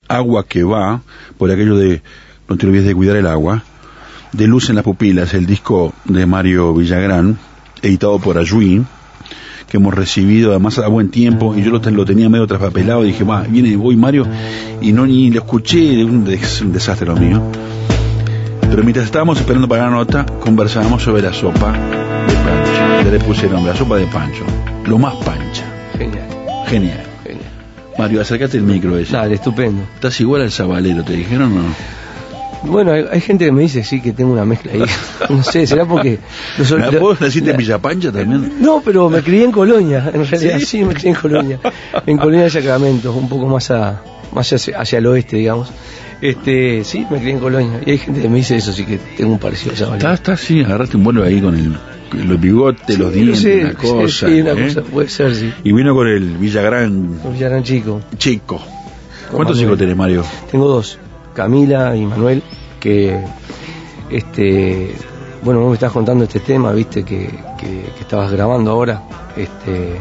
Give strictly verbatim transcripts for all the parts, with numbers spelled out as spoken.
Agua que va, por aquello de no te olvides de cuidar el agua, de Luz en las pupilas, el disco de Mario Villagrán, editado por Ayuí, que hemos recibido además a buen tiempo, y yo lo, lo tenía medio traspapelado, y dije, va, viene, voy Mario, y no ni lo escuché, un, es un desastre lo mío. Pero mientras estábamos esperando para la nota, conversábamos sobre la sopa de Pancho. Ya le puse el nombre, la sopa de Pancho, lo más pancha. Genial. Genial. Genial. Mario, acércate el micro ese. Dale, estupendo. Estás igual al Zabalero, ¿te dijeron o no? Bueno, hay, hay gente que me dice sí que tengo una mezcla ahí. No sé, será porque... No soy, ¿La vos naciste en Villa Pancha también? No, pero me crié en Colonia, en realidad. Sí, sí me crié en Colonia. En Colonia de Sacramento, un poco más a, más hacia, hacia el oeste, digamos. Este, sí, me crié en Colonia. Y hay gente que me dice eso, sí que tengo un parecido a Zabalero. Está, está, sí, agarraste un vuelo ahí con el... los bigotes, sí, los dientes, sí, la cosa. Sí, una ¿eh? cosa, puede ser, sí. Y vino con el Villagrán. Con Villagrán chico. Chico. ¿Cuántos hijos tenés, Mario? Tengo dos, Camila y Manuel, que, este, bueno, vos me estás contando este tema, viste, que, que, que estabas grabando ahora, este,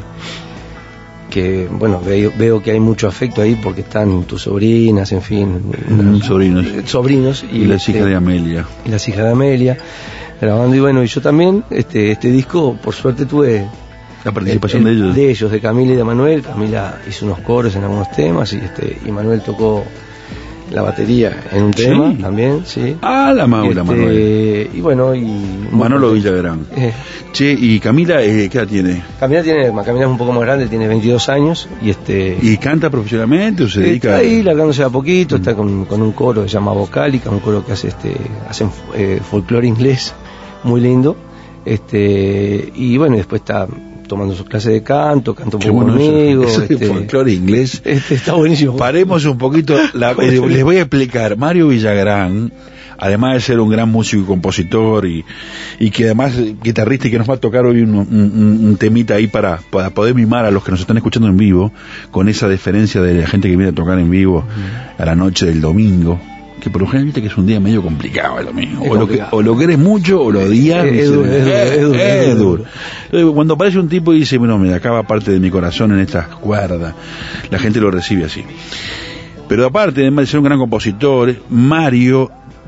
que, bueno, veo, veo que hay mucho afecto ahí porque están tus sobrinas, en fin. Mm, sobrinos. Sobrinos. Y, y las hijas de Amelia. Y las hijas de Amelia. Grabando, y bueno, y yo también, este este disco, por suerte tuve la participación el, el, de ellos. De ellos, de Camila y de Manuel. Camila hizo unos coros en algunos temas, y este y Manuel tocó la batería en un ¿Sí? tema también, sí. Ah, la Maula, este, Manuel. Y bueno, y... Manolo Villagrán. Eh. Che, ¿y Camila eh, qué edad tiene? Camila tiene, Camila es un poco más grande, tiene veintidós años, y este... ¿Y canta profesionalmente o se dedica...? Está ahí largándose a poquito, mm. está con, con un coro que se llama Vocálica, un coro que hace este hacen eh, folclore inglés, muy lindo, este y bueno, después está tomando sus clases de canto, canta un Qué poco bueno conmigo. Eso, eso este, de folclore inglés. Este está buenísimo. Paremos un poquito, la, eh, les voy a explicar. Mario Villagrán, además de ser un gran músico y compositor, y, y que además guitarrista, y que nos va a tocar hoy un, un, un temita ahí para, para poder mimar a los que nos están escuchando en vivo, con esa deferencia de la gente que viene a tocar en vivo uh-huh. a la noche del domingo, que por lo general viste que es un día medio complicado el domingo, o lo, que, o lo querés mucho o lo odias. Es duro, es duro, es duro. Entonces, cuando aparece un tipo y dice, bueno, me acaba parte de mi corazón en estas cuerdas, la gente lo recibe así. Pero aparte, además de ser un gran compositor, Mario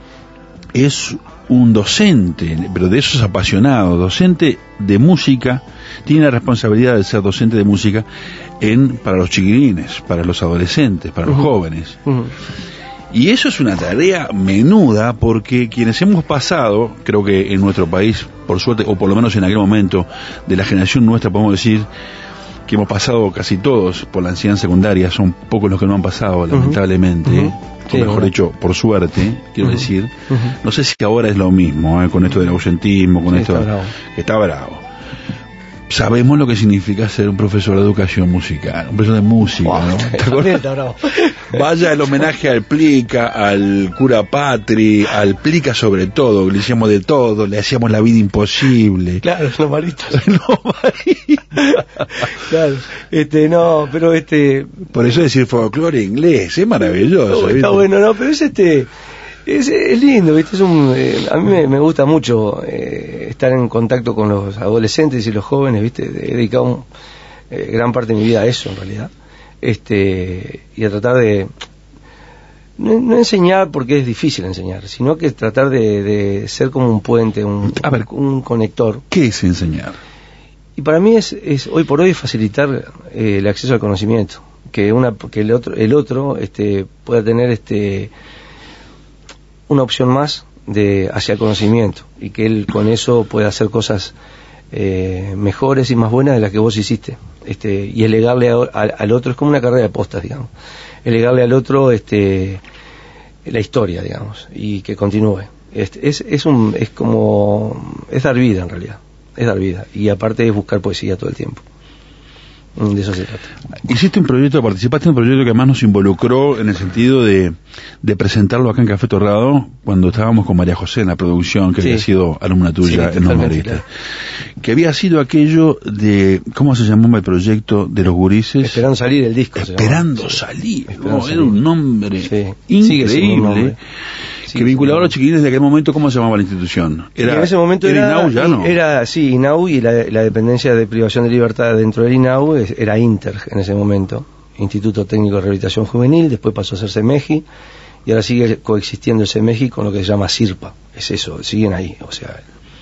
es un docente, pero de esos apasionados, docente de música, tiene la responsabilidad de ser docente de música en para los chiquilines, para los adolescentes, para los uh-huh. jóvenes. Uh-huh. Y eso es una tarea menuda, porque quienes hemos pasado, creo que en nuestro país, por suerte, o por lo menos en aquel momento de la generación nuestra, podemos decir que hemos pasado casi todos por la enseñanza secundaria, son pocos los que no han pasado, uh-huh. lamentablemente, uh-huh. sí, o mejor bueno. dicho, por suerte, quiero uh-huh. decir. Uh-huh. No sé si ahora es lo mismo, ¿eh? Con esto del ausentismo, con sí, esto... Está bravo. Que está bravo. Sabemos lo que significa ser un profesor de educación musical, un profesor de música, wow, ¿no? Está bravo. Vaya el homenaje al Plica, al cura Patri, al Plica sobre todo, le hacíamos de todo, le hacíamos la vida imposible. Claro, los maritos. los maritos. Claro, este, no, pero este... Por eso decir folclore inglés, es maravilloso. No, está bueno, no, pero es este... Es, es lindo, ¿viste? Es un, eh, a mí me, me gusta mucho eh, estar en contacto con los adolescentes y los jóvenes, ¿viste? He dedicado un, eh, gran parte de mi vida a eso, en realidad. Este, y a tratar de... No, no enseñar porque es difícil enseñar, sino que tratar de, de ser como un puente, un, a ver, un conector. ¿Qué es enseñar? Y para mí es, es hoy por hoy facilitar eh, el acceso al conocimiento, que una que el otro el otro este pueda tener este una opción más de hacia el conocimiento, y que él con eso pueda hacer cosas eh, mejores y más buenas de las que vos hiciste, este y el legarle a, a, al otro es como una carrera de postas, digamos, el legarle al otro este la historia, digamos, y que continúe. Este, es es un es como es dar vida, en realidad es dar vida, y aparte es buscar poesía todo el tiempo. De eso se trata. Hiciste un proyecto, participaste en un proyecto que además nos involucró en el sentido de, de presentarlo acá en Café Torrado, cuando estábamos con María José en la producción, que sí. había sido alumna tuya sí, en Los Maristas, claro. Que había sido aquello de, ¿cómo se llamaba el proyecto de los gurises? Esperando salir el disco. Esperando sí. salir, Esperando no, salir. Era un nombre sí. Sí, increíble. Que vinculaba a los chiquilines de aquel momento. ¿Cómo se llamaba la institución? Era, en ese momento era, era INAU ya, ¿no? Era, sí, INAU, y la, la dependencia de privación de libertad dentro del INAU era Inter en ese momento. Instituto Técnico de Rehabilitación Juvenil, después pasó a ser CEMEJI, y ahora sigue coexistiendo el CEMEJI con lo que se llama SIRPA. Es eso, siguen ahí, o sea...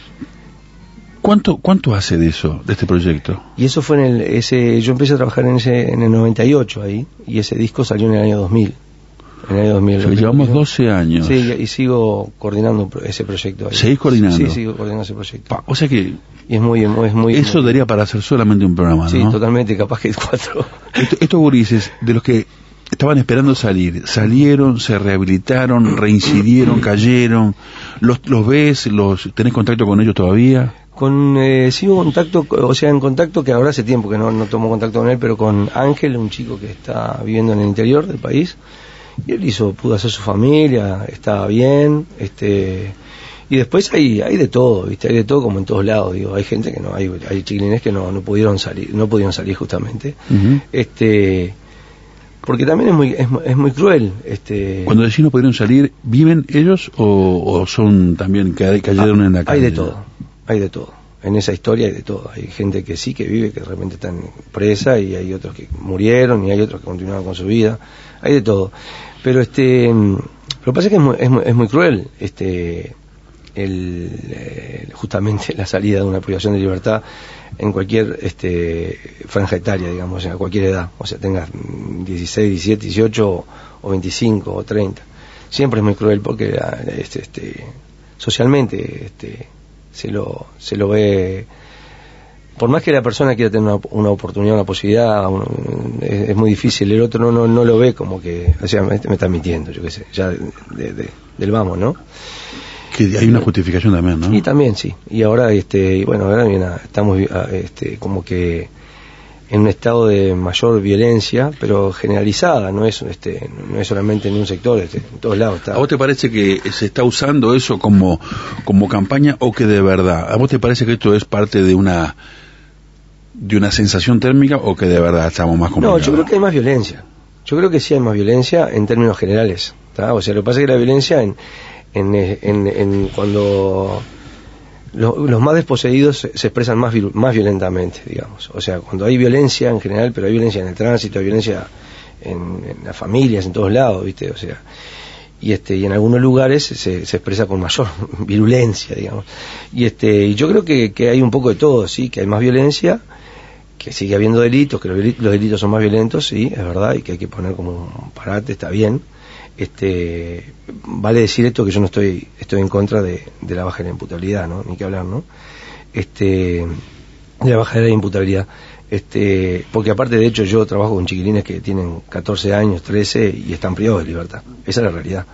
¿Cuánto cuánto hace de eso, de este proyecto? Y eso fue en el... ese yo empecé a trabajar en ese en el noventa y ocho ahí, y ese disco salió en el año dos mil. En el año dos mil. O sea, llevamos doce años. Sí, y sigo coordinando ese proyecto ahí. ¿Seguís coordinando? Sí, sigo coordinando ese proyecto. Pa, o sea que... Y es muy... Es muy eso muy, daría para hacer solamente un programa, ¿no? Sí, totalmente, capaz que cuatro. Esto, estos gurises, de los que estaban esperando salir, salieron, se rehabilitaron, reincidieron, cayeron, los, los ves, los tenés contacto con ellos todavía. Con eh, sigo en contacto, o sea, en contacto que ahora hace tiempo que no, no tomo contacto con él, pero con Ángel, un chico que está viviendo en el interior del país, y él hizo, pudo hacer su familia, estaba bien, este, y después hay, hay de todo, viste, hay de todo como en todos lados, digo, hay gente que no, hay, hay chiquilines que no, no pudieron salir, no pudieron salir justamente, uh-huh. este, porque también es muy, es, es muy cruel, este. Cuando decís no pudieron salir, ¿viven ellos o, o son también que cayeron ah, en la calle? Hay de todo. Hay de todo, en esa historia hay de todo, hay gente que sí que vive, que de repente están presa, y hay otros que murieron, y hay otros que continuaron con su vida, hay de todo, pero este, lo que pasa es que es muy, es muy, es muy cruel, este, el, eh, justamente la salida de una privación de libertad en cualquier este, franja etaria, digamos, o sea, a cualquier edad, o sea, tengas dieciséis, diecisiete, dieciocho, o veinticinco, o treinta, siempre es muy cruel porque este, este, socialmente, este, se lo se lo ve, por más que la persona quiera tener una, una oportunidad, una posibilidad, un, es, es muy difícil, el otro no no no lo ve como que, o sea, me, me está mintiendo, yo qué sé, ya de, de, de, del vamos, ¿no? Que hay una justificación también, ¿no? Y también, sí, y ahora, este, y bueno, ahora viene, estamos este, como que en un estado de mayor violencia, pero generalizada, no es este no es solamente en un sector, este, en todos lados está. ¿A vos te parece que se está usando eso como como campaña o que de verdad? ¿A vos te parece que esto es parte de una de una sensación térmica o que de verdad estamos más complicados? No, yo creo que hay más violencia. Yo creo que sí hay más violencia en términos generales, ¿tá? O sea, lo que pasa es que la violencia en en, en, en cuando Los, los más desposeídos se, se expresan más, más violentamente, digamos. O sea, cuando hay violencia en general, pero hay violencia en el tránsito, hay violencia en, en las familias, en todos lados, ¿viste? O sea, y este y en algunos lugares se, se expresa con mayor virulencia, digamos. Y este y yo creo que, que hay un poco de todo, sí, que hay más violencia, que sigue habiendo delitos, que los delitos, los delitos son más violentos, sí, es verdad, y que hay que poner como un parate, está bien. Este vale decir esto que yo no estoy estoy en contra de, de la baja de la imputabilidad, ¿no? Ni que hablar, ¿no? Este de la baja de la imputabilidad, este porque aparte, de hecho, yo trabajo con chiquilines que tienen catorce años, trece, y están privados de libertad. Esa es la realidad.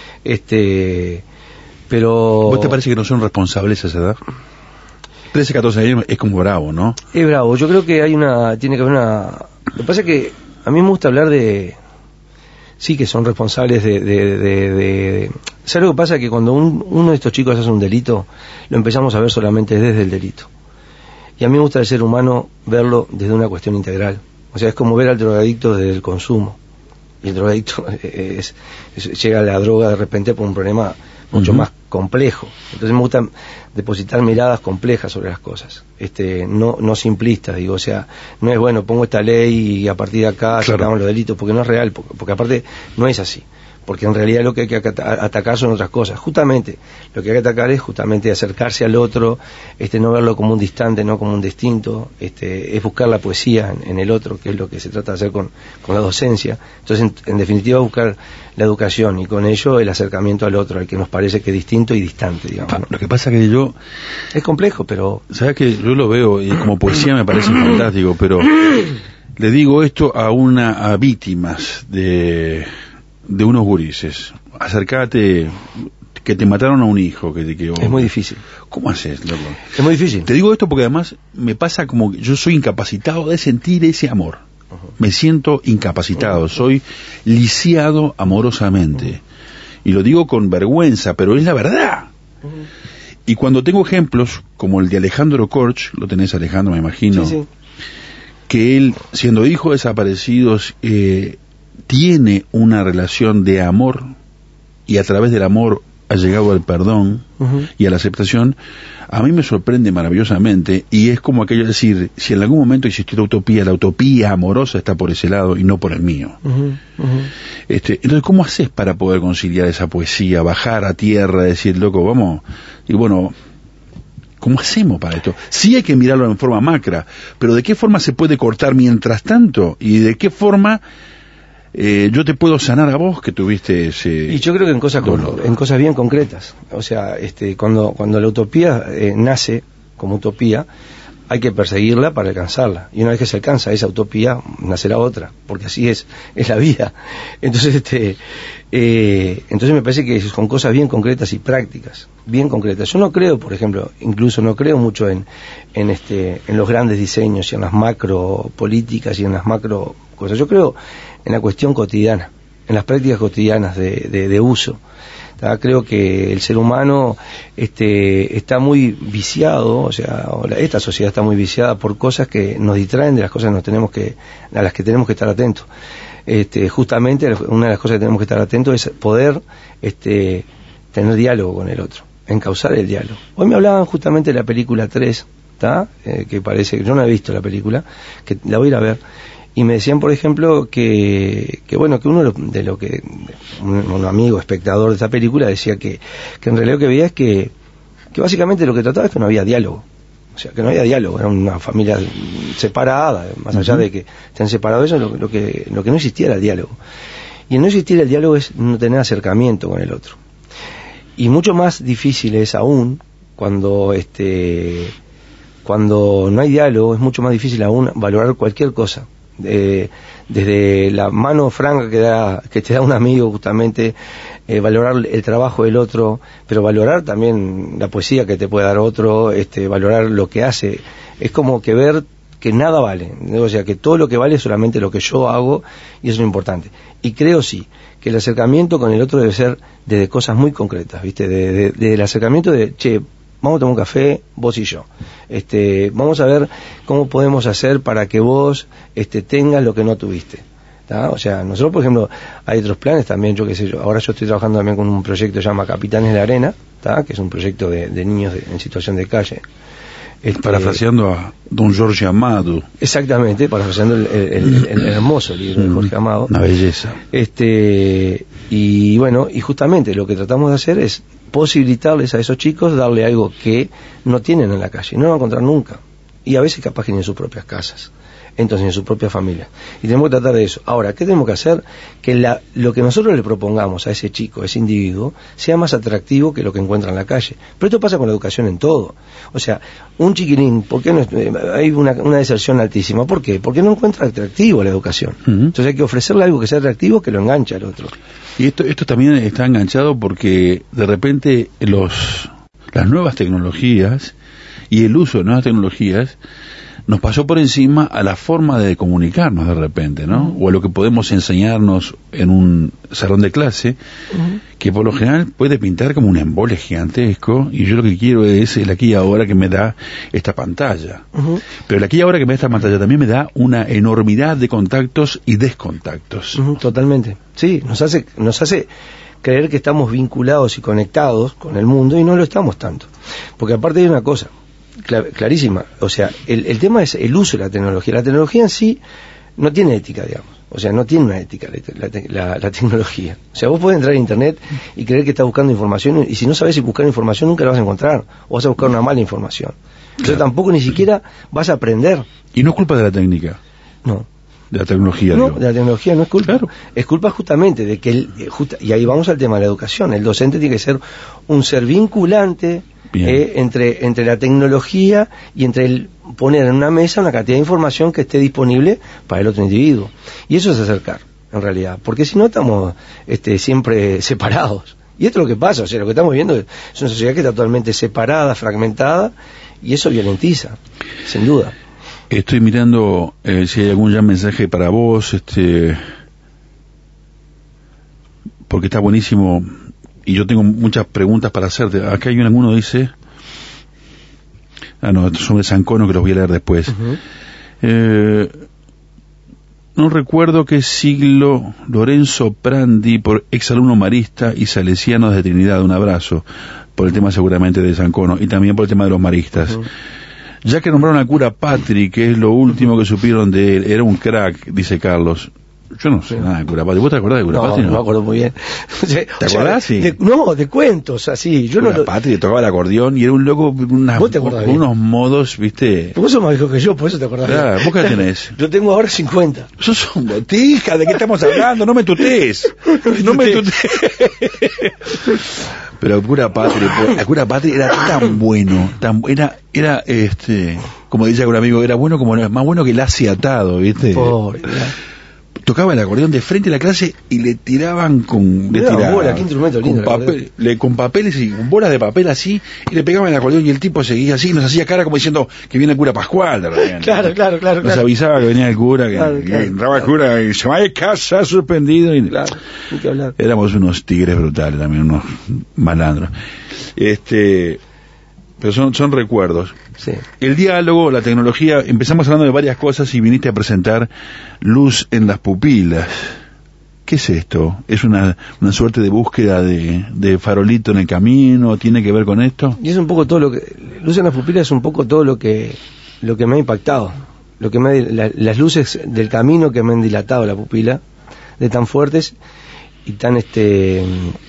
Este pero ¿Vos te parece que no son responsables a esa edad? trece, catorce años es como bravo, ¿no? Es bravo. Yo creo que hay una tiene que haber una. Lo que pasa es que a mí me gusta hablar de sí que son responsables de, de, de, de... ¿Sabes lo que pasa? Que cuando un, uno de estos chicos hace un delito, lo empezamos a ver solamente desde el delito. Y a mí me gusta el ser humano verlo desde una cuestión integral. O sea, es como ver al drogadicto desde el consumo. Y el drogadicto es, es, llega a la droga de repente por un problema mucho uh-huh. más complejo. Entonces me gusta depositar miradas complejas sobre las cosas, este, no no simplistas, digo, o sea, no es bueno, pongo esta ley y a partir de acá claro. sacamos los delitos, porque no es real, porque, porque aparte no es así, porque en realidad lo que hay que atacar son otras cosas. Justamente lo que hay que atacar es justamente acercarse al otro, este, no verlo como un distante, no como un distinto, este, es buscar la poesía en, en el otro, que es lo que se trata de hacer con, con la docencia. Entonces, en, en definitiva, buscar la educación y con ello el acercamiento al otro, al que nos parece que es distinto y distante, digamos, ¿no? Lo que pasa que yo... Es complejo, pero... ¿Sabes que yo lo veo y como poesía me parece fantástico, pero le digo esto a una a víctimas de... de unos gurises, acércate, que te mataron a un hijo, que, que oh, es muy difícil. ¿Cómo haces, loco? Es muy difícil. Te digo esto porque además me pasa como que yo soy incapacitado de sentir ese amor. Uh-huh. Me siento incapacitado, uh-huh. soy lisiado amorosamente. Uh-huh. Y lo digo con vergüenza, pero es la verdad. Uh-huh. Y cuando tengo ejemplos, como el de Alejandro Korch, lo tenés, Alejandro, me imagino, sí, sí. que él, siendo hijo de desaparecidos, eh, tiene una relación de amor y a través del amor ha llegado al perdón uh-huh. y a la aceptación, a mí me sorprende maravillosamente, y es como aquello de decir, si en algún momento existió la utopía, la utopía amorosa está por ese lado y no por el mío. Uh-huh. Uh-huh. Este, entonces, ¿cómo haces para poder conciliar esa poesía, bajar a tierra, decir, loco, vamos, y bueno, ¿cómo hacemos para esto? Sí hay que mirarlo en forma macra, pero ¿de qué forma se puede cortar mientras tanto? ¿Y de qué forma eh, yo te puedo sanar a vos que tuviste ese Y yo creo que en cosas dolor? en cosas bien concretas. O sea, este, cuando cuando la utopía eh, nace como utopía, hay que perseguirla para alcanzarla. Y una vez que se alcanza esa utopía, nacerá otra, porque así es, es la vida. Entonces, este, eh, entonces me parece que son cosas bien concretas y prácticas, bien concretas. Yo no creo, por ejemplo, incluso no creo mucho en, en este, en los grandes diseños y en las macro políticas y en las macro cosas. Yo creo en la cuestión cotidiana, en las prácticas cotidianas de, de, de uso. Creo que el ser humano este, está muy viciado, o sea, esta sociedad está muy viciada por cosas que nos distraen de las cosas que nos tenemos que, a las que tenemos que estar atentos. Este, justamente una de las cosas que tenemos que estar atentos es poder este, tener diálogo con el otro, encauzar el diálogo. Hoy me hablaban justamente de la película tres, eh, que parece que yo no he visto la película, que la voy a ir a ver. Y me decían, por ejemplo, que, que bueno, que uno de lo que, un, un amigo espectador de esta película decía que, que en realidad lo que veía es que, que básicamente lo que trataba es que no había diálogo. O sea, que no había diálogo, era una familia separada, más allá uh-huh. de que estén separados, eso, lo, lo que, lo que no existía era el diálogo. Y el no existir el diálogo es no tener acercamiento con el otro. Y mucho más difícil es aún cuando, este, cuando no hay diálogo, es mucho más difícil aún valorar cualquier cosa. Eh, desde la mano franca que da que te da un amigo justamente, eh, valorar el trabajo del otro, pero valorar también la poesía que te puede dar otro, este, valorar lo que hace. Es como que ver que nada vale, ¿no? O sea, que todo lo que vale es solamente lo que yo hago, y eso es lo importante. Y creo sí que el acercamiento con el otro debe ser desde cosas muy concretas, ¿viste? De, de, de el acercamiento de, che, vamos a tomar un café, vos y yo. Este, vamos a ver cómo podemos hacer para que vos este, tengas lo que no tuviste. ¿tá? O sea, nosotros, por ejemplo, hay otros planes también, yo qué sé yo. Ahora yo estoy trabajando también con un proyecto que se llama Capitanes de la Arena, ¿tá? Que es un proyecto de, de niños de, en situación de calle. Este, parafraseando a don Jorge Amado. Exactamente, parafraseando el, el, el, el hermoso libro de Jorge Amado. Una belleza. Este, y bueno, y justamente lo que tratamos de hacer es posibilitarles a esos chicos, darle algo que no tienen en la calle, no lo van a encontrar nunca, y a veces capaz que ni en sus propias casas, entonces en su propia familia, y tenemos que tratar de eso. Ahora, ¿qué tenemos que hacer? Que la, lo que nosotros le propongamos a ese chico, a ese individuo, sea más atractivo que lo que encuentra en la calle. Pero esto pasa con la educación en todo. O sea, un chiquilín, ¿por qué no, hay una, una deserción altísima? ¿Por qué? Porque no encuentra atractivo la educación. Uh-huh. Entonces hay que ofrecerle algo que sea atractivo, que lo enganche al otro. Y esto, esto también está enganchado porque de repente los, las nuevas tecnologías y el uso de nuevas tecnologías nos pasó por encima a la forma de comunicarnos de repente, ¿no? Uh-huh. O a lo que podemos enseñarnos en un salón de clase, uh-huh. que por lo general puede pintar como un embole gigantesco, y yo lo que quiero es el aquí y ahora que me da esta pantalla. Uh-huh. Pero el aquí y ahora que me da esta pantalla también me da una enormidad de contactos y descontactos. Uh-huh. Totalmente. Sí, nos hace, nos hace creer que estamos vinculados y conectados con el mundo, y no lo estamos tanto. Porque aparte hay una cosa clarísima, o sea, el, el tema es el uso de la tecnología. La tecnología en sí no tiene ética, digamos, o sea, no tiene una ética la, la, la tecnología. O sea, vos podés entrar a internet y creer que estás buscando información, y si no sabés si buscar información nunca la vas a encontrar, o vas a buscar una mala información. Entonces claro. Tampoco ni siquiera vas a aprender. Y no es culpa de la técnica. No. De la tecnología. No, digo. de la tecnología no es culpa. Claro. Es culpa justamente de que, el, justa, y ahí vamos al tema de la educación, el docente tiene que ser un ser vinculante Eh, entre entre la tecnología y entre el poner en una mesa una cantidad de información que esté disponible para el otro individuo. Y eso es acercar, en realidad, porque si no estamos este, siempre separados. Y esto es lo que pasa, o sea, lo que estamos viendo es una sociedad que está totalmente separada, fragmentada, y eso violentiza, sin duda. Estoy mirando eh, si hay algún ya mensaje para vos, este porque está buenísimo. Y yo tengo muchas preguntas para hacerte. Acá hay alguno dice... Ah, no, esto es sobre Sancono, que los voy a leer después. Uh-huh. Eh, no recuerdo qué siglo, Lorenzo Prandi, por exalumno marista y salesianos de Trinidad, un abrazo, por el tema seguramente de San Cono, y también por el tema de los maristas. Uh-huh. Ya que nombraron al cura Patri, que es lo último que supieron de él, era un crack, dice Carlos. Yo no sé nada de cura Patri. ¿Vos te acordás de cura no, Patri? No, no me acuerdo muy bien. ¿Te o sea, acordás? Sí. De, no, de cuentos, así. Yo cura no lo... Patri tocaba el acordeón y era un loco unas, ¿Vos te acordás con unos modos, viste... Vos sos más viejo que yo, por eso te acordás. Claro, ¿vos qué tenés? Yo tengo ahora cincuenta. Sos un botija, ¿de qué estamos hablando? No me tutees. No me tutees. Pero el cura Patri, el cura Patri era tan bueno, tan era, era este, como dice un amigo, era bueno como más bueno que el Ace atado, ¿viste? Pobre, tocaba el acordeón de frente a la clase y le tiraban con le tiraban bola, qué instrumento lindo, con, papel, le, con papeles y con bolas de papel así, y le pegaban el acordeón y el tipo seguía así y nos hacía cara como diciendo que viene el cura Pascual de repente. Claro, claro, claro. Nos claro. avisaba que venía el cura, que, claro, que claro. entraba el cura y se va de casa suspendido. Y, claro, hay que hablar. Éramos unos tigres brutales también, unos malandros. Este... Pero son, son recuerdos. Sí. El diálogo, la tecnología, empezamos hablando de varias cosas y viniste a presentar Luz en las pupilas. ¿Qué es esto? ¿Es una, una suerte de búsqueda de, de farolito en el camino? ¿Tiene que ver con esto? Y es un poco todo lo que... Luz en las pupilas es un poco todo lo que lo que me ha impactado. Lo que me, la, las luces del camino que me han dilatado la pupila, de tan fuertes y tan este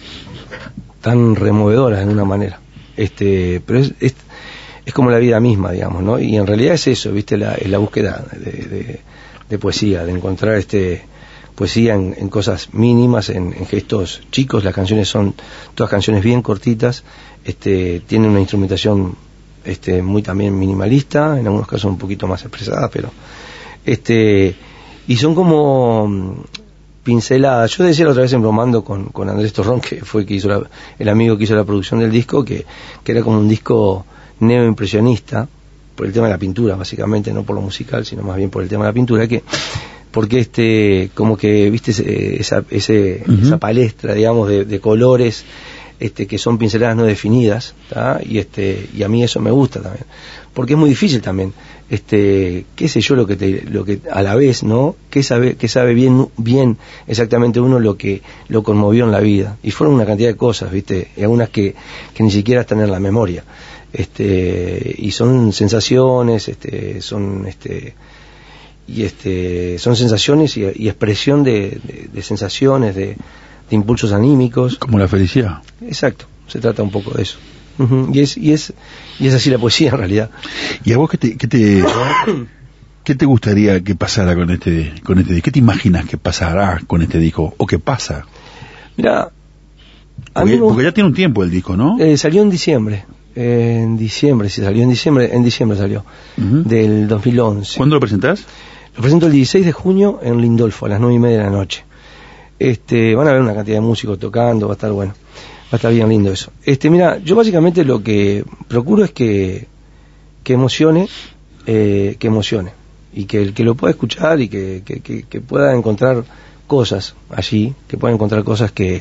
tan removedoras de alguna manera. Este, pero es, es, es como la vida misma, digamos, ¿no? Y en realidad es eso, ¿viste? La, es la búsqueda de, de, de poesía, de encontrar este poesía en, en cosas mínimas, en, en gestos chicos. Las canciones son todas canciones bien cortitas, este, tienen una instrumentación este, muy también minimalista, en algunos casos un poquito más expresada, pero este, y son como pinceladas. Yo decía la otra vez embromando con, con Andrés Torrón, que fue el que hizo la, el amigo que hizo la producción del disco, que, que era como un disco neoimpresionista, por el tema de la pintura, básicamente, no por lo musical, sino más bien por el tema de la pintura, que porque este, como que, viste, esa, ese, uh-huh. esa palestra, digamos, de, de colores, este, que son pinceladas no definidas, ¿tá? Y este, y a mí eso me gusta también, porque es muy difícil también, este, qué sé yo lo que te, lo que a la vez, ¿no? Que sabe, que sabe bien, bien exactamente uno lo que lo conmovió en la vida, y fueron una cantidad de cosas, viste, y algunas que, que ni siquiera están en la memoria, este, y son sensaciones, este, son, este, y este, son sensaciones y, y expresión de, de, de sensaciones, de, de impulsos anímicos. Como la felicidad. Exacto, se trata un poco de eso. Uh-huh. Y es y es y es así la poesía en realidad. ¿Y a vos qué te qué te qué te gustaría que pasara con este con este disco? ¿Qué te imaginas que pasará con este disco o qué pasa? Mira, porque, porque ya tiene un tiempo el disco, ¿no? Eh, salió en diciembre. Eh, en diciembre, sí, salió en diciembre, en diciembre salió, uh-huh. del dos mil once. ¿Cuándo lo presentás? Lo presento el dieciséis de junio en Lindolfo, a las nueve y media de la noche. Este, van a ver una cantidad de músicos tocando, va a estar bueno, va a estar bien lindo eso. Este, mira, yo básicamente lo que procuro es que, que emocione, eh, que emocione, y que el que lo pueda escuchar y que, que, que, que pueda encontrar cosas allí, que pueda encontrar cosas que,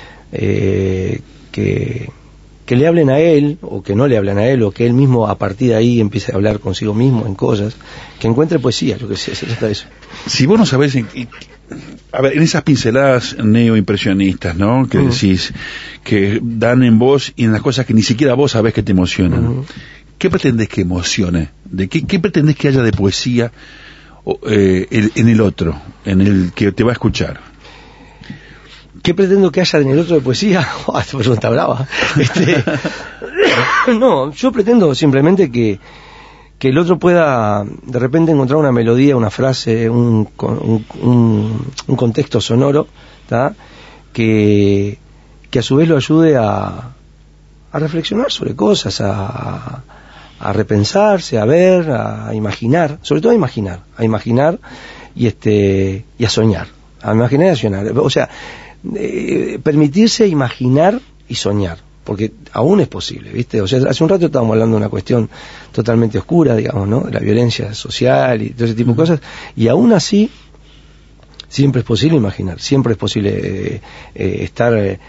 eh, que, que le hablen a él, o que no le hablen a él, o que él mismo a partir de ahí empiece a hablar consigo mismo en cosas, que encuentre poesía, lo que sea, se trata de eso. Si vos no sabés, en, a ver, en esas pinceladas neoimpresionistas, ¿no? Que uh-huh. decís, que dan en vos y en las cosas que ni siquiera vos sabés que te emocionan. Uh-huh. ¿Qué pretendés que emocione? ¿De qué, qué pretendés que haya de poesía eh, el, en el otro, en el que te va a escuchar? ¿Qué pretendo que haya en el otro de poesía? Oh, esta pregunta brava. Este, no, yo pretendo simplemente que, que el otro pueda de repente encontrar una melodía, una frase, un, un, un, un contexto sonoro, ¿tá? Que, que a su vez lo ayude a, a reflexionar sobre cosas, a, a repensarse, a ver, a imaginar, sobre todo a imaginar, a imaginar y este y a soñar, a imaginar y a soñar. O sea, Eh, permitirse imaginar y soñar, porque aún es posible, ¿viste? O sea, hace un rato estábamos hablando de una cuestión totalmente oscura, digamos, ¿no? De la violencia social y todo ese tipo de cosas, y aún así siempre es posible imaginar, siempre es posible eh, eh, estar eh,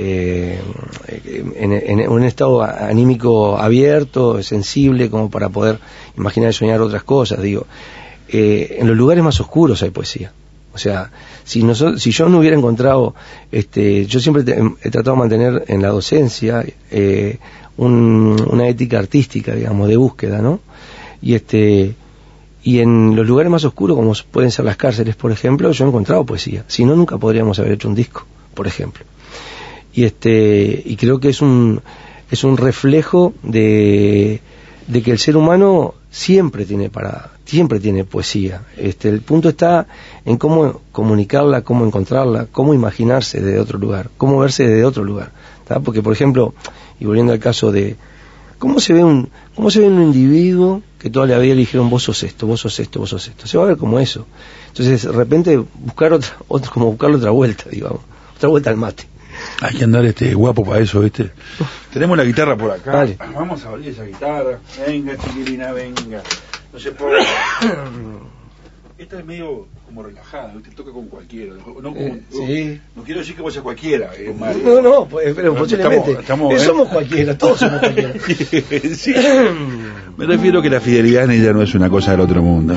en, en, en un estado anímico abierto, sensible, como para poder imaginar y soñar otras cosas, digo. eh, en los lugares más oscuros hay poesía. O sea, si nosotros, si yo no hubiera encontrado, este, yo siempre te, he tratado de mantener en la docencia eh, un, una ética artística, digamos, de búsqueda, ¿no? Y este, y en los lugares más oscuros, como pueden ser las cárceles, por ejemplo, yo he encontrado poesía. Si no, nunca podríamos haber hecho un disco, por ejemplo. Y este, y creo que es un, es un reflejo de, de que el ser humano siempre tiene para, siempre tiene poesía. Este, el punto está en cómo comunicarla, cómo encontrarla, cómo imaginarse de otro lugar, cómo verse de otro lugar, ¿tá? Porque, por ejemplo, y volviendo al caso de cómo se ve un, cómo se ve un individuo que toda la vida le dijeron vos sos esto, vos sos esto, vos sos esto, se va a ver como eso. Entonces, de repente buscar otra, otra como buscarle otra vuelta, digamos, otra vuelta al mate. Hay que andar este guapo para eso, ¿viste? Tenemos la guitarra por acá. Vale. Vamos a abrir esa guitarra. Venga, chiquilina, venga. No se puede. Esta es medio como relajada, ¿viste? Toca con cualquiera. No, no, Eh, no, sí. no quiero decir que vos seas cualquiera, eh, Mario. No, no, pues, pero posiblemente. Estamos, estamos, Eh, ¿eh? somos cualquiera, todos somos cualquiera. Sí. Me refiero que la fidelidad en ella no es una cosa del otro mundo.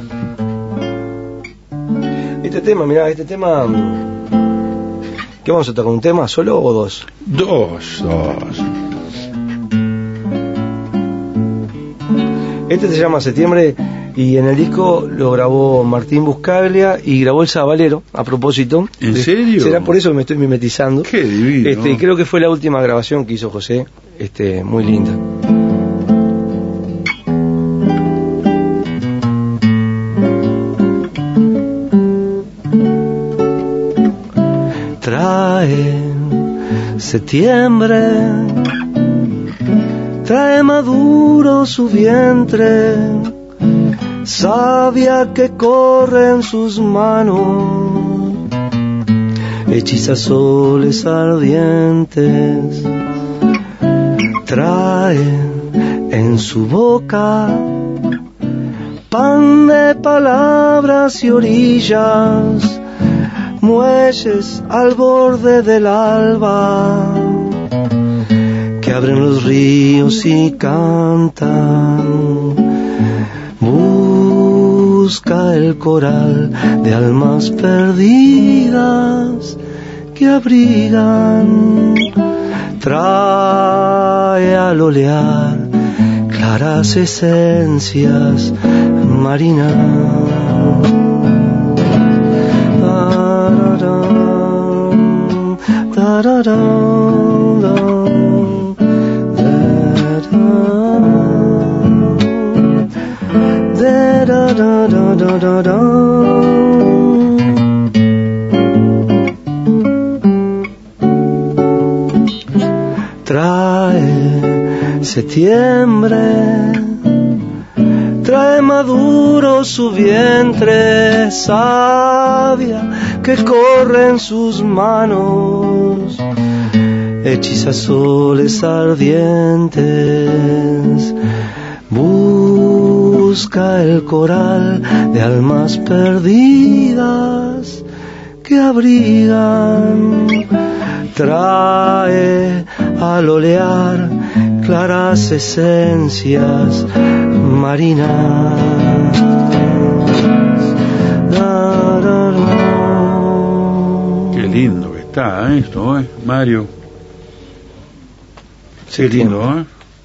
Este tema, mirá, este tema... ¿Qué vamos a tocar? ¿Un tema solo o dos? Dos, dos. Este se llama Septiembre y en el disco lo grabó Martín Buscaglia y grabó el Sabalero, a propósito. ¿En serio? Será por eso que me estoy mimetizando. Qué divino. Este, creo que fue la última grabación que hizo José, este, muy linda. Trae septiembre, trae maduro su vientre, savia que corre en sus manos, hechiza soles ardientes, trae en su boca pan de palabras y orillas, muelles al borde del alba, que abren los ríos y cantan. Busca el coral de almas perdidas que abrigan. Trae al olear claras esencias marinas. Da da da da, da da da da da da da. Trae septiembre, trae maduro su vientre, savia que corre en sus manos, hechiza soles ardientes, busca el coral de almas perdidas que abrigan, trae al olear claras esencias marinas. Da, da, da. Qué lindo que está, ¿eh? Esto, ¿eh? Mario. Qué lindo, ¿eh?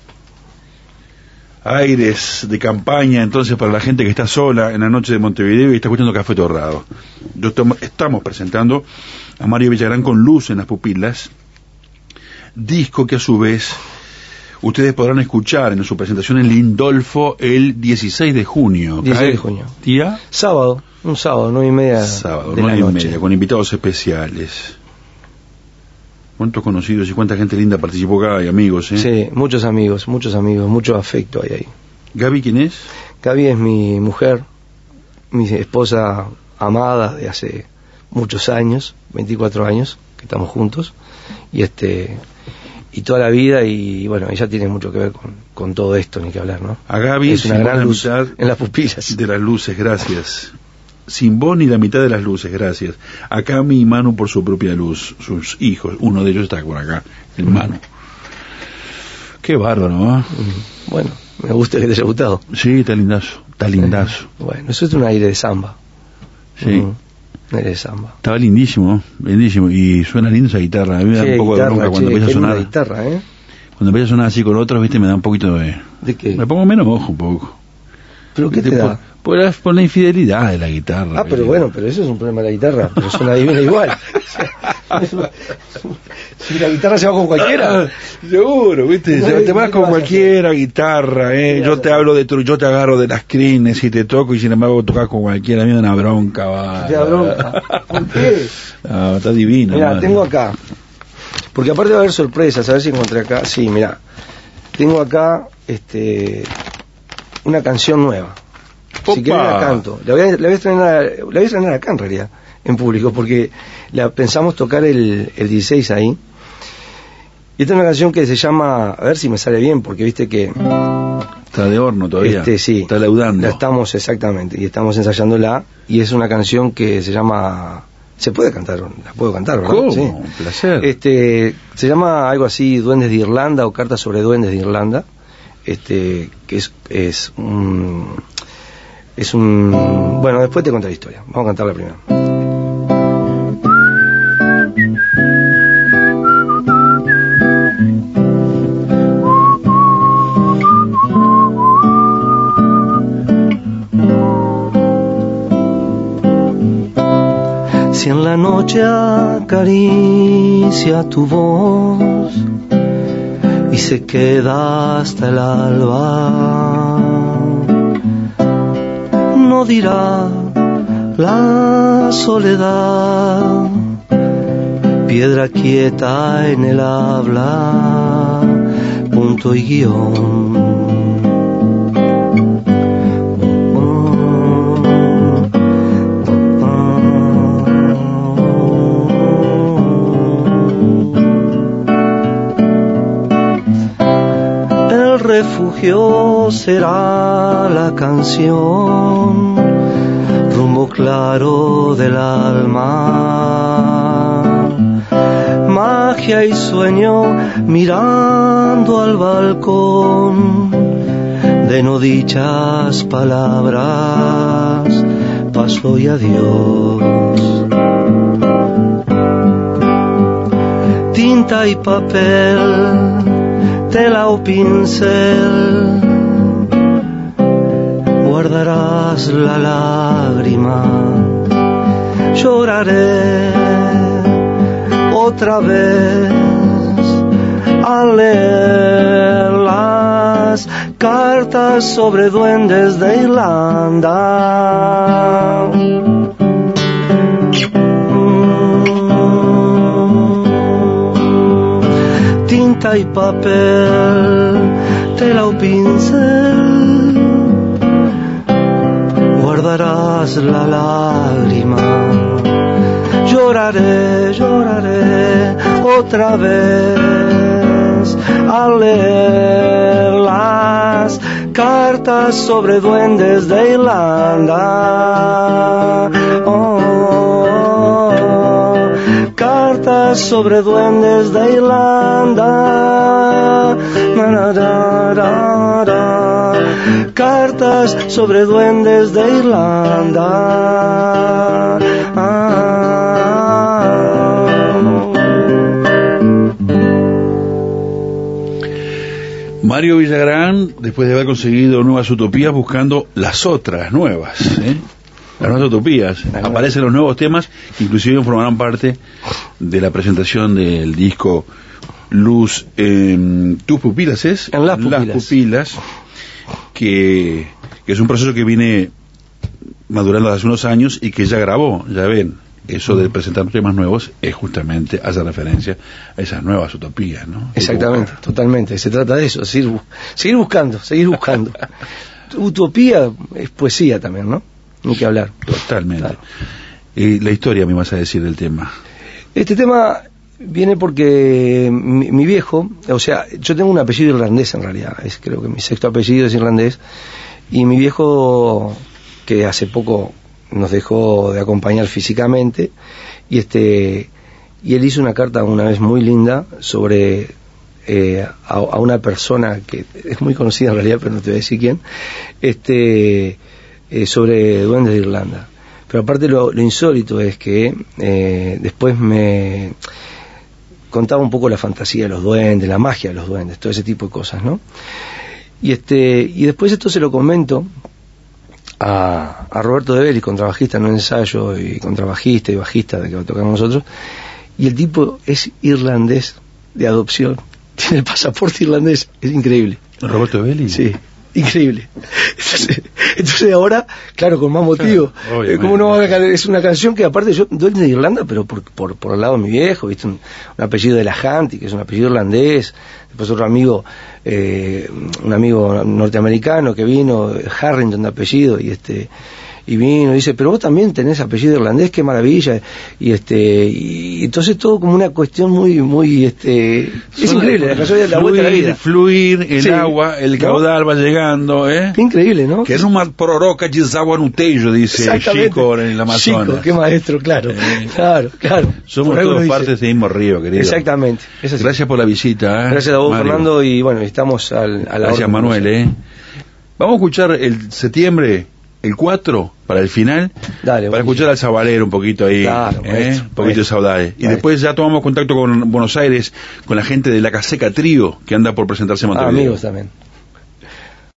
Aires de campaña, entonces, para la gente que está sola en la noche de Montevideo y está escuchando Café Torrado. Yo estamos, estamos presentando a Mario Villagrán con Luz en las pupilas, disco que a su vez ustedes podrán escuchar en su presentación en Lindolfo el dieciséis de junio. dieciséis de junio. ¿Día? Sábado, un sábado, nueve y media Sábado, de nueve la y noche. media, con invitados especiales. ¿Cuántos conocidos y cuánta gente linda participó acá? Y amigos, ¿eh? Sí, muchos amigos, muchos amigos, mucho afecto hay ahí. ¿Gaby quién es? Gaby es mi mujer, mi esposa amada de hace muchos años, veinticuatro años que estamos juntos, y este y toda la vida, y bueno, ella tiene mucho que ver con, con todo esto, ni que hablar, ¿no? A Gaby, es una sin gran la luz mitad en las pupilas. de las luces, gracias. Sin vos ni la mitad de las luces, gracias. Acá mi Manu por su propia luz, sus hijos, uno de ellos está por acá, el Manu. Qué bárbaro, ¿eh? Bueno, me gusta que te haya gustado. Sí, está lindazo. Está lindazo. Bueno, eso es un aire de samba. Sí. Mm, un aire de samba. Estaba lindísimo, lindísimo. Y suena lindo esa guitarra. A mí me da Che, un poco guitarra, de bronca cuando che, empieza a qué linda sonar. guitarra, ¿eh? Cuando empieza a sonar así con otros, viste, me da un poquito de... ¿De qué? Me pongo menos ojo un poco. ¿Pero qué te por, da? Por la, por la infidelidad de la guitarra. Ah, pero bueno, pero eso es un problema de la guitarra, pero suena divina igual. O sea, si la guitarra se va con cualquiera. Seguro, viste, No, te, te ¿qué vas te con vas a cualquiera guitarra, eh. ¿Qué Yo vas a te hacer? hablo de tu, yo te agarro de las crines y te toco y sin embargo tocas con cualquiera, a mí me da una bronca, va. Te da bronca. ¿Por qué? Ah, está divino. Mira, madre. tengo acá, porque aparte va a haber sorpresas, a ver si encontré acá. Sí, mira, tengo acá este una canción nueva. Si Opa. querés la canto. La voy, a, la, voy a estrenar, la voy a estrenar acá en realidad, en público, porque la pensamos tocar el, el dieciséis ahí. Y esta es una canción que se llama, a ver si me sale bien, porque viste que... Está de horno todavía. Este, sí, Está laudando. la estamos exactamente, y estamos ensayándola, y es una canción que se llama... Se puede cantar, la puedo cantar, ¿verdad? ¿Cómo? Sí. Un placer. Este, se llama algo así, Duendes de Irlanda, o Cartas sobre Duendes de Irlanda, este, que es, es un... Es un... Bueno, después te cuento la historia. Vamos a cantarla primero. Si en la noche acaricia tu voz y se queda hasta el alba, no dirá la soledad, piedra quieta en el habla, punto y guión. El refugio será la canción, rumbo claro del alma, magia y sueño mirando al balcón, de no dichas palabras, paso y adiós. Tinta y papel, tela o pincel, guardarás la lágrima, lloraré otra vez al leer las cartas sobre duendes de Irlanda. Tinta y papel, tela o pincel, guardarás la lágrima, lloraré, lloraré otra vez al leer las cartas sobre duendes de Irlanda. Oh, cartas sobre duendes de Irlanda. Na, na, na, na, na. Cartas sobre duendes de Irlanda. Ah. Mario Villagrán, después de haber conseguido nuevas utopías, buscando las otras nuevas, ¿eh? Las nuevas utopías. Aparecen los nuevos temas, que inclusive formarán parte de la presentación del disco Luz en tus pupilas, ¿es? En las pupilas. Las pupilas, que, que es un proceso que viene madurando hace unos años y que ya grabó, ya ven. Eso de presentar temas nuevos es justamente, hace referencia a esas nuevas utopías, ¿no? Exactamente, totalmente. Se trata de eso, seguir, bu- seguir buscando, seguir buscando. Utopía es poesía también, ¿no? Ni que hablar. Totalmente. Claro. Y la historia me vas a decir del tema. Este tema viene porque mi, mi viejo, o sea, yo tengo un apellido irlandés en realidad, es creo que mi sexto apellido es irlandés, y mi viejo, que hace poco nos dejó de acompañar físicamente, y este y él hizo una carta una vez muy linda sobre eh, a, a una persona que es muy conocida en realidad, pero no te voy a decir quién, este, eh, sobre duendes de Irlanda. Pero aparte lo, lo insólito es que eh, después me contaba un poco la fantasía de los duendes, la magia de los duendes, todo ese tipo de cosas, ¿no? Y este y después esto se lo comento a, a Roberto De Bellis, contrabajista en un ensayo, y contrabajista y bajista de que tocamos nosotros, y el tipo es irlandés de adopción, tiene el pasaporte irlandés, es increíble. ¿Roberto De Bellis? Sí, increíble. Entonces, entonces ahora, claro, con más motivo. Claro, eh, ¿cómo no va a, es una canción que aparte yo, duende de Irlanda, pero por, por, por el lado de mi viejo, ¿viste? Un, un apellido de la Hanty, que es un apellido irlandés. Después otro amigo, eh, un amigo norteamericano que vino, Harrington de apellido, y este y vino y dice, pero vos también tenés apellido irlandés, qué maravilla. Y este y entonces todo como una cuestión muy muy este es Son increíble, la canción de la fluir, vuelta a la vida. Fluir, el Sí, agua, el caudal ¿no? va llegando, ¿eh? Qué increíble, ¿no? Que es una proroca de agua no tejo, dice Chico en el Amazonas. Chico, qué maestro, claro. Eh, claro, claro. Somos todos parte de ese mismo río, querido. Exactamente. Es así. Gracias por la visita, ¿eh? Gracias a vos, Mario. Fernando, y bueno, estamos al, a la Gracias, Manuel, ¿eh? Vamos a escuchar el septiembre, el cuatro, para el final, Dale, para escuchar al Zabalero un poquito ahí, claro, ¿eh? maestro, un poquito de saudade. Y después ya tomamos contacto con Buenos Aires, con la gente de la Caseca Trío, que anda por presentarse en Montevideo. Ah, amigos también.